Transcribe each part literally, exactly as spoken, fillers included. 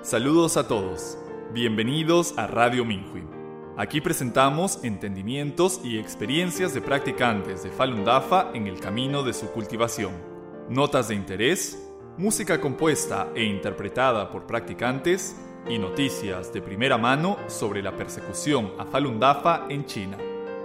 Saludos a todos. Bienvenidos a Radio Minhui. Aquí presentamos entendimientos y experiencias de practicantes de Falun Dafa en el camino de su cultivación. Notas de interés, música compuesta e interpretada por practicantes y noticias de primera mano sobre la persecución a Falun Dafa en China.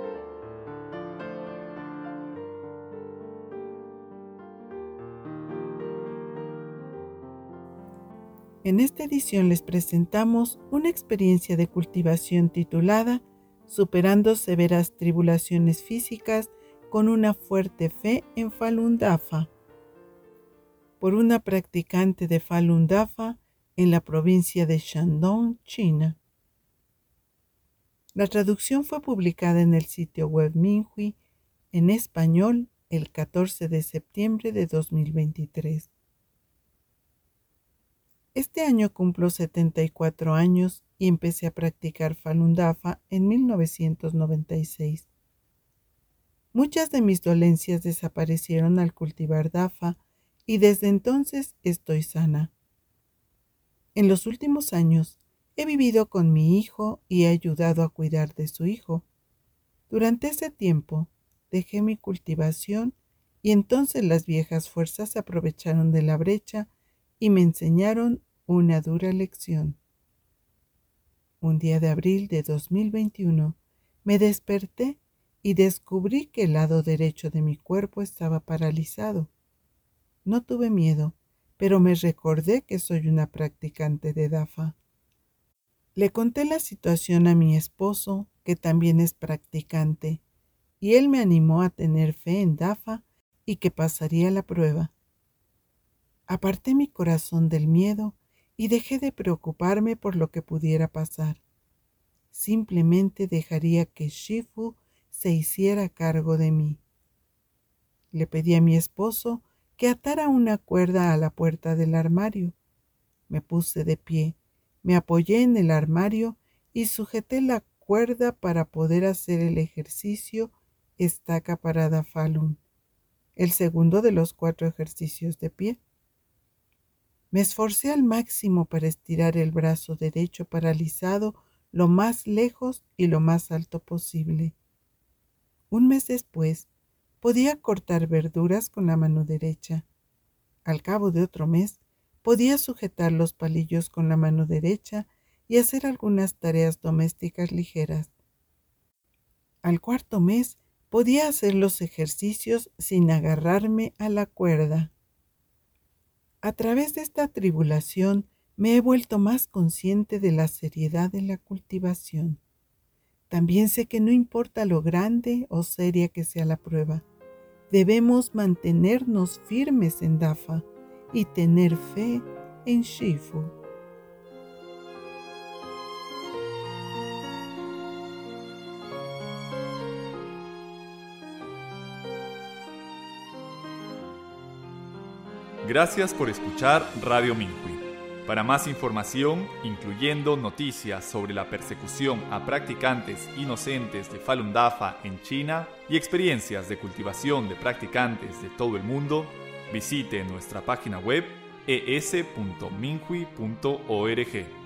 En esta edición les presentamos una experiencia de cultivación titulada Superando severas tribulaciones físicas con una fuerte fe en Falun Dafa, por una practicante de Falun Dafa en la provincia de Shandong, China. La traducción fue publicada en el sitio web Minhui en español el catorce de septiembre de dos mil veintitrés. Este año cumplo setenta y cuatro años y empecé a practicar Falun Dafa en mil novecientos noventa y seis. Muchas de mis dolencias desaparecieron al cultivar Dafa y desde entonces estoy sana. En los últimos años he vivido con mi hijo y he ayudado a cuidar de su hijo. Durante ese tiempo dejé mi cultivación y entonces las viejas fuerzas se aprovecharon de la brecha y me enseñaron una dura lección. Un día de abril de dos mil veintiuno me desperté y descubrí que el lado derecho de mi cuerpo estaba paralizado. No tuve miedo, pero me recordé que soy una practicante de Dafa. Le conté la situación a mi esposo, que también es practicante, y él me animó a tener fe en Dafa y que pasaría la prueba. Aparté mi corazón del miedo y dejé de preocuparme por lo que pudiera pasar. Simplemente dejaría que Shifu se hiciera cargo de mí. Le pedí a mi esposo que atara una cuerda a la puerta del armario. Me puse de pie, me apoyé en el armario y sujeté la cuerda para poder hacer el ejercicio estaca parada Falun, el segundo de los cuatro ejercicios de pie. Me esforcé al máximo para estirar el brazo derecho paralizado lo más lejos y lo más alto posible. Un mes después, podía cortar verduras con la mano derecha. Al cabo de otro mes, podía sujetar los palillos con la mano derecha y hacer algunas tareas domésticas ligeras. Al cuarto mes, podía hacer los ejercicios sin agarrarme a la cuerda. A través de esta tribulación me he vuelto más consciente de la seriedad de la cultivación. También sé que no importa lo grande o seria que sea la prueba, debemos mantenernos firmes en Dafa y tener fe en Shifu. Gracias por escuchar Radio Minhui. Para más información, incluyendo noticias sobre la persecución a practicantes inocentes de Falun Dafa en China y experiencias de cultivación de practicantes de todo el mundo, visite nuestra página web e s punto minhui punto org.